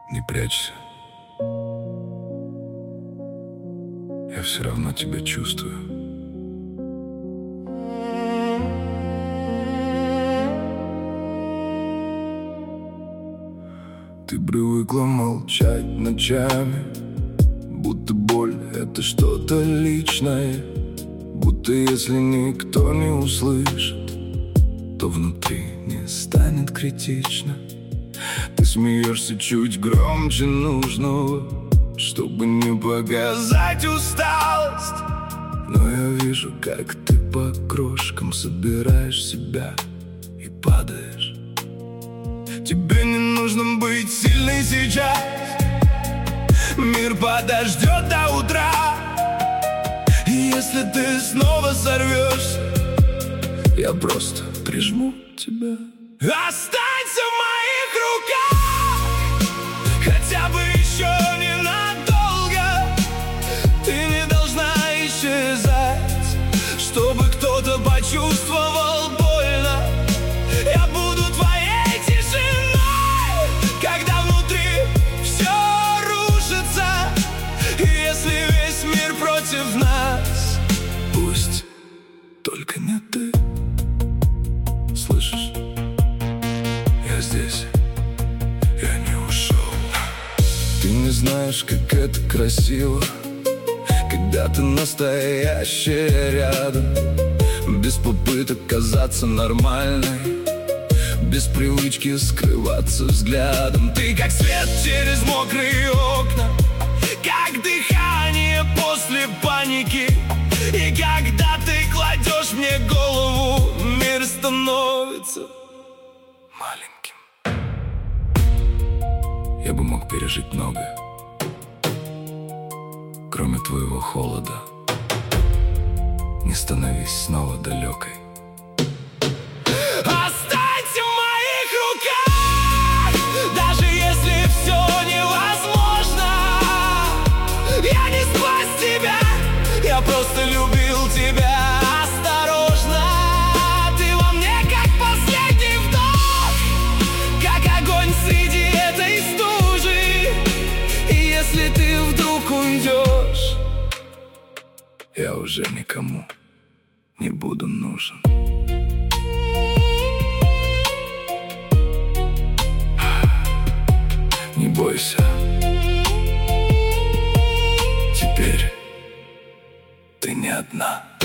Не прячься. Я все равно тебя чувствую. Ты привыкла молчать ночами, будто боль — это что-то личное. Будто если никто не услышит, то внутри не станет критично. Ты смеешься чуть громче нужного, чтобы не показать усталость. Но я вижу, как ты по крошкам собираешь себя и падаешь. Тебе не нужно быть сильной сейчас, мир подождет до утра. И если ты снова сорвешься, я просто прижму тебя. Останься в моих руках, хотя бы еще ненадолго. Ты не должна исчезать, чтобы кто-то почувствовал больно. Я буду твоей тишиной, когда внутри все рушится. И если весь мир против нас, пусть только не ты. Слышишь? Я здесь, я не ушел. Ты не знаешь, как это красиво, когда ты настоящая рядом, без попыток казаться нормальной, без привычки скрываться взглядом. Ты как свет через мокрые окна, как дыхание после паники. И когда ты кладешь мне голову, мир становится маленьким. Я бы мог пережить многое, кроме твоего холода. Не становись снова далекой. Останься в моих руках, даже если все невозможно. Я не спас тебя, я просто любил тебя осторожно. Ты во мне как последний вдох, как огонь среди этой стужи. И если ты вдруг уйдешь, я уже никому не буду нужен. Не бойся, теперь ты не одна.